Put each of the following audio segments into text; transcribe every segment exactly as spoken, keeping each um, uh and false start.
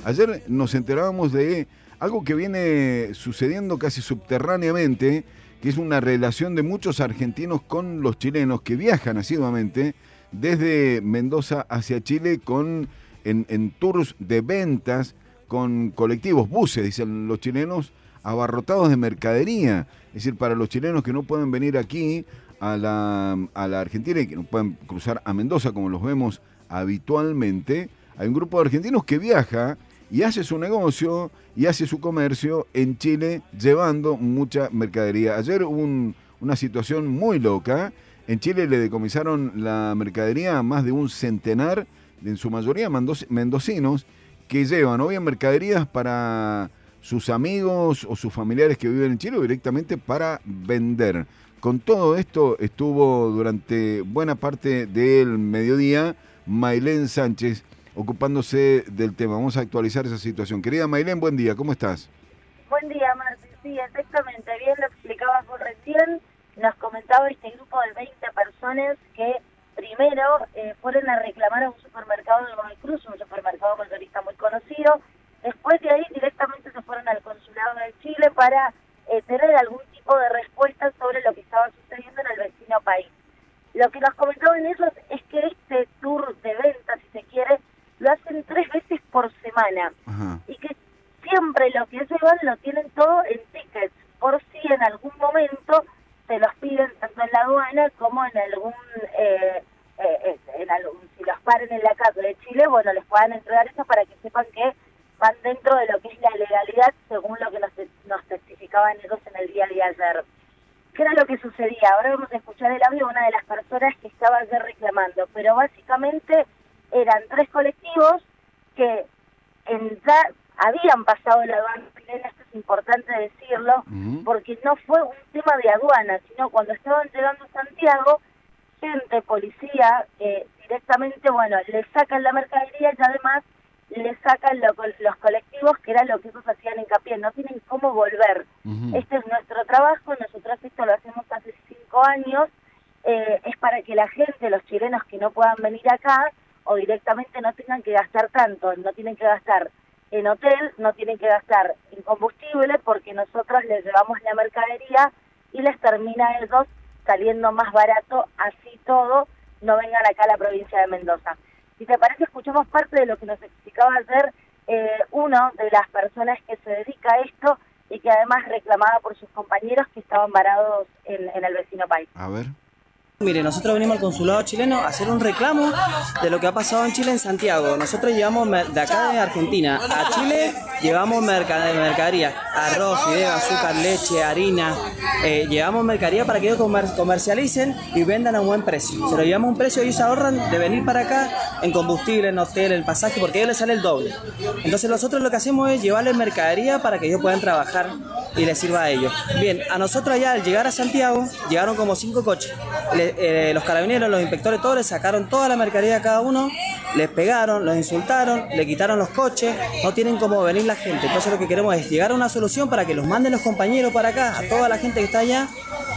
Ayer nos enterábamos de algo que viene sucediendo casi subterráneamente, que es una relación de muchos argentinos con los chilenos que viajan asiduamente desde Mendoza hacia Chile con en, en tours de ventas, con colectivos, buses, dicen los chilenos, abarrotados de mercadería. Es decir, para los chilenos que no pueden venir aquí a la, a la Argentina y que no pueden cruzar a Mendoza como los vemos habitualmente, hay un grupo de argentinos que viaja y hace su negocio y hace su comercio en Chile llevando mucha mercadería. Ayer hubo un, una situación muy loca. En Chile le decomisaron la mercadería a más de un centenar, en su mayoría mendocinos, que llevan o bien mercaderías para sus amigos o sus familiares que viven en Chile o directamente para vender. Con todo esto estuvo durante buena parte del mediodía Maylén Sánchez ocupándose del tema. Vamos a actualizar esa situación. Querida Maylén, buen día, ¿cómo estás? Buen día, Martín. Sí, exactamente. Bien lo explicabas vos recién. Nos comentaba este grupo de veinte personas que primero eh, fueron a reclamar a un supermercado de Godoy Cruz, un supermercado mayorista muy conocido. Después de ahí directamente se fueron al consulado de Chile para eh, tener algún tipo de respuesta sobre lo que estaba sucediendo en el vecino país. Lo que nos comentaban ellos es que este tour de ventas, si se quiere, lo hacen tres veces por semana. Ajá. Y que siempre lo que llevan lo tienen todo en tickets, por si en algún momento se los piden tanto en la aduana como en algún, eh, eh, en algún si los paren en la calle de Chile, bueno, les puedan entregar eso para que sepan que van dentro de lo que es la legalidad, según lo que nos, nos testificaban ellos en el día de ayer. ¿Qué era lo que sucedía? Ahora vamos a escuchar el audio de una de las personas que estaba ayer reclamando, pero básicamente eran tres colectivos que en, ya habían pasado la aduana chilena, esto es importante decirlo, uh-huh. porque no fue un tema de aduana, sino cuando estaban llegando a Santiago, gente, policía, eh, directamente, bueno, le sacan la mercadería y además le sacan lo, los colectivos, que era lo que ellos hacían hincapié, no tienen cómo volver. Uh-huh. Este es nuestro trabajo, nosotros esto lo hacemos hace cinco años, eh, es para que la gente, los chilenos que no puedan venir acá, o directamente no tengan que gastar tanto, no tienen que gastar en hotel, no tienen que gastar en combustible, porque nosotros les llevamos la mercadería y les termina a ellos saliendo más barato, así todo, no vengan acá a la provincia de Mendoza. Si te parece, escuchamos parte de lo que nos explicaba ayer eh, uno de las personas que se dedica a esto y que además reclamaba por sus compañeros que estaban varados en, en el vecino país. A ver. Mire, nosotros venimos al consulado chileno a hacer un reclamo de lo que ha pasado en Chile, en Santiago. Nosotros llevamos de acá de Argentina a Chile, llevamos mercad mercadería, arroz, fideo, azúcar, leche, harina. Eh, llevamos mercadería para que ellos comer comercialicen y vendan a un buen precio. Se lo llevamos a un precio y ellos se ahorran de venir para acá en combustible, en hotel, en pasaje, porque a ellos les sale el doble. Entonces nosotros lo que hacemos es llevarles mercadería para que ellos puedan trabajar y les sirva a ellos. Bien, a nosotros allá al llegar a Santiago, llegaron como cinco coches. Le, eh, los carabineros, los inspectores, todos les sacaron toda la mercadería a cada uno, les pegaron, los insultaron, le quitaron los coches, no tienen cómo venir la gente. Entonces lo que queremos es llegar a una solución para que los manden los compañeros para acá, a toda la gente que está allá,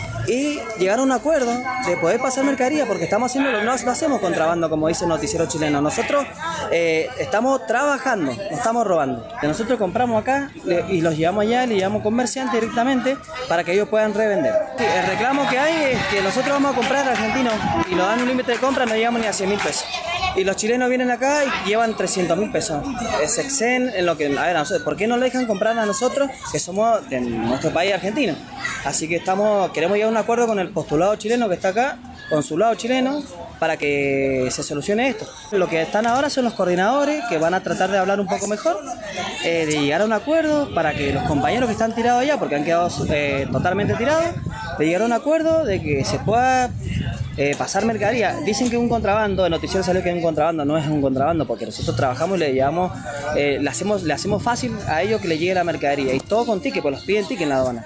y llegar a un acuerdo de poder pasar mercadería, porque estamos haciendo, no, no hacemos contrabando como dice el noticiero chileno, nosotros eh, estamos trabajando, no estamos robando. Nosotros compramos acá le, y los llevamos allá, le llevamos comerciantes directamente para que ellos puedan revender. Sí, el reclamo que hay es que nosotros vamos a comprar argentinos y nos dan un límite de compra, no llegamos ni a cien mil pesos. Y los chilenos vienen acá y llevan trescientos mil pesos. Se exceden en lo que... A ver, a nosotros, ¿por qué no le dejan comprar a nosotros, que somos de nuestro país argentino? Así que estamos queremos llegar a un acuerdo con el postulado chileno que está acá, consulado chileno, para que se solucione esto. Lo que están ahora son los coordinadores, que van a tratar de hablar un poco mejor, eh, de llegar a un acuerdo para que los compañeros que están tirados allá, porque han quedado eh, totalmente tirados, de llegar a un acuerdo de que se pueda... Eh, pasar mercadería. Dicen que es un contrabando, el noticiero salió que es un contrabando, no es un contrabando, porque nosotros trabajamos y le llevamos, eh, le hacemos, le hacemos fácil a ellos que le llegue la mercadería, y todo con ticket, pues los piden ticket en la aduana.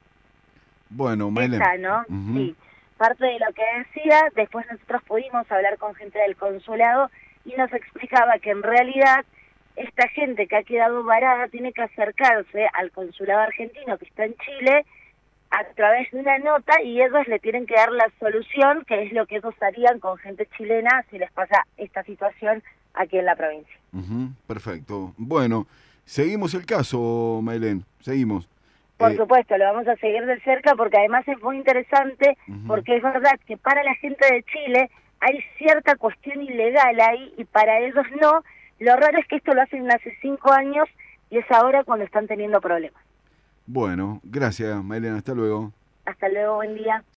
Bueno, Maylén. Esa, ¿no? Uh-huh. Sí. Parte de lo que decía, después nosotros pudimos hablar con gente del consulado y nos explicaba que en realidad esta gente que ha quedado varada tiene que acercarse al consulado argentino que está en Chile a través de una nota, y ellos le tienen que dar la solución, que es lo que ellos harían con gente chilena si les pasa esta situación aquí en la provincia. Uh-huh, perfecto. Bueno, seguimos el caso, Maylén, seguimos. Por eh, supuesto, lo vamos a seguir de cerca porque además es muy interesante, uh-huh. porque es verdad que para la gente de Chile hay cierta cuestión ilegal ahí y para ellos no. Lo raro es que esto lo hacen hace cinco años y es ahora cuando están teniendo problemas. Bueno, gracias, Maylén, hasta luego. Hasta luego, buen día.